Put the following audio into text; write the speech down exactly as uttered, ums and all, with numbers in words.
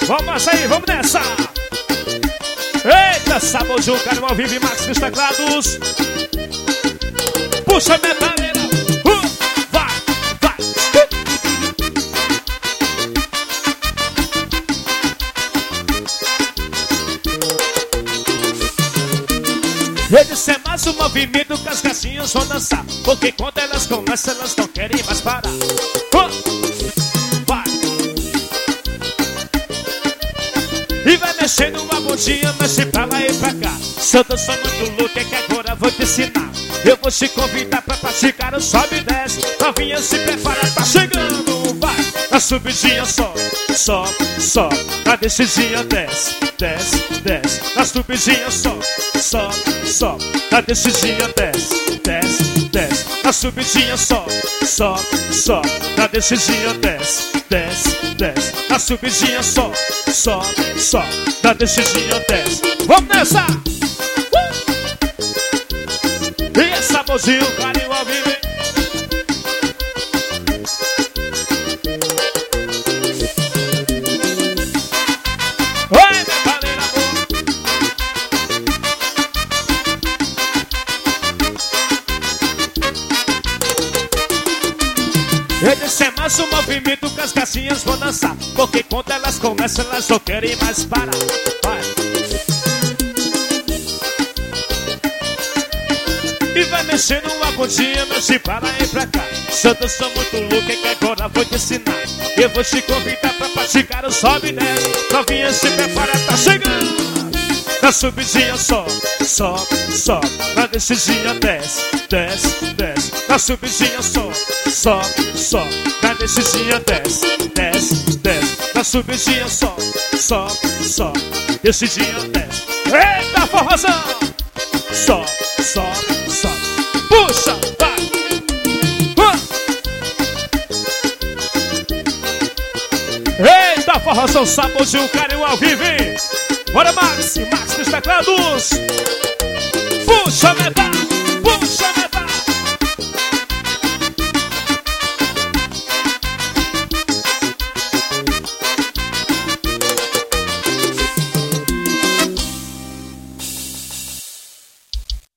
Vamos aí, vamos nessa. Eita, sabor de um cara ao vivo e Max nos teclados. Puxa a metaleira. Uh, vai, vai. Eu disse é mais um movimento que as gatinhas vão dançar. Porque quando elas começam, elas não querem mais parar. Uh, e vai mexendo uma bundinha, mexe pra lá e pra cá. Se eu sou muito louco é que agora vou te ensinar. Eu vou te convidar pra praticar o sobe e desce. Novinha se prepara, tá chegando, vai. Na subidinha sobe, sobe, sobe. Na descidinha desce, desce, desce. Na subidinha sobe, sobe, sobe. Na descidinha desce, desce, desce. Na subidinha sobe, sobe, sobe. Na descidinha desce, desce, desce. Na subidinha sobe, sobe, sobe. Na descidinha desce. Vamos nessa! Uh! E é saborzinho, carinho ao vivo. Oi, minha galera boa. Eu disse é mais um movimento que as gatinhas vão dançar. Porque quando elas começam, elas não querem mais parar. Vai. E vai mexendo uma bundinha, mexe pra lá e pra cá. Se eu sou muito louco é que agora vou te ensinar. Eu vou te convidar pra praticar o sobe e desce. Novinha se prepara, tá chegando. Na subidinha sobe, sobe, sobe. Na descidinha desce, desce, desce. Na subidinha sobe, sobe, sobe. Na descidinha desce, desce, desce. Na subidinha sobe, sobe, sobe. Descidinha desce. Eita, forrozão! Sobe, sobe, sobe. Puxa, vai! Uh! Eita, forrozão, sabor de um carinho ao vivo, hein? Bora, Max, Max dos teclados. Puxa,